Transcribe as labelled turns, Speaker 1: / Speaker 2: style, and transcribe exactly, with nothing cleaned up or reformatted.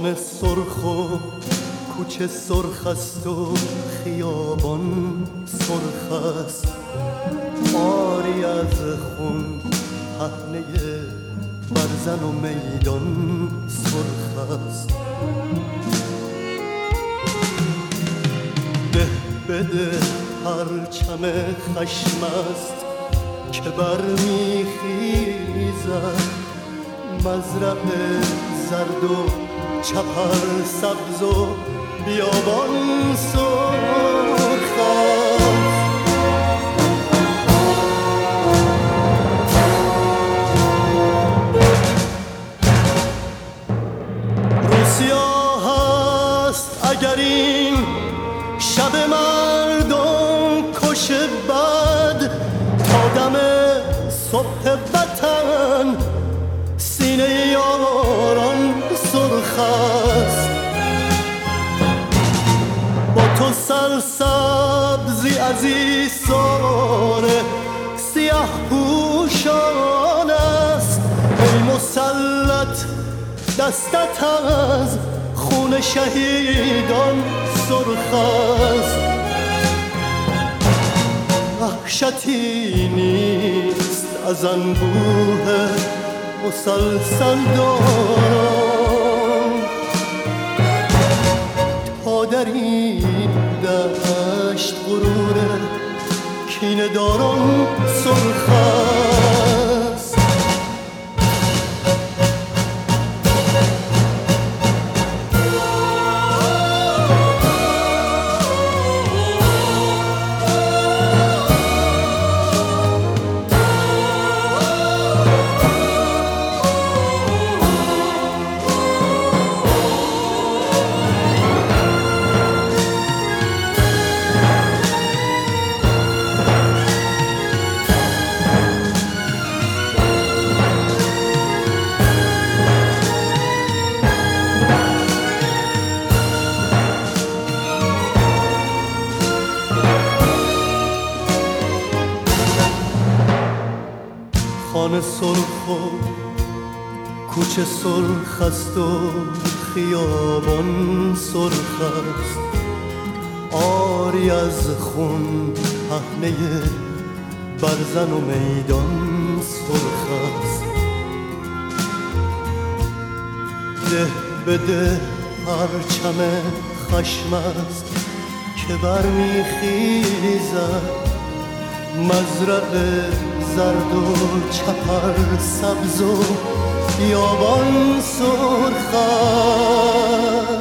Speaker 1: خانه سرخ و کوچه سرخ است و خیابان سرخ است، آری از خون پهنه برزن و میدان سرخ است. ده بده پرچم خشم است که برمیخیزد، مزرع زرد و چپر سبز و بیابان سرخ است. روسیا هست اگر این شب مردم کش بد، تا دم صبح وطن سینه یاران سرخ است. با تو سرسبزی عزیزان سیاه پوشان است، ای مسلط دستت از خون شهیدان سرخ است. وحشتی نیست از انبوه مسلسل دارم، تا در این دشت غرور کینه داران سرخ است. خانه سرخ و کوچه سرخ است و خیابان سرخ است، آری از خون پهنه برزن و میدان سرخ است. ده بده پرچم خشم است که برمیخیزد، مزرع زرد و چپر سبز و بیابان سرخ است.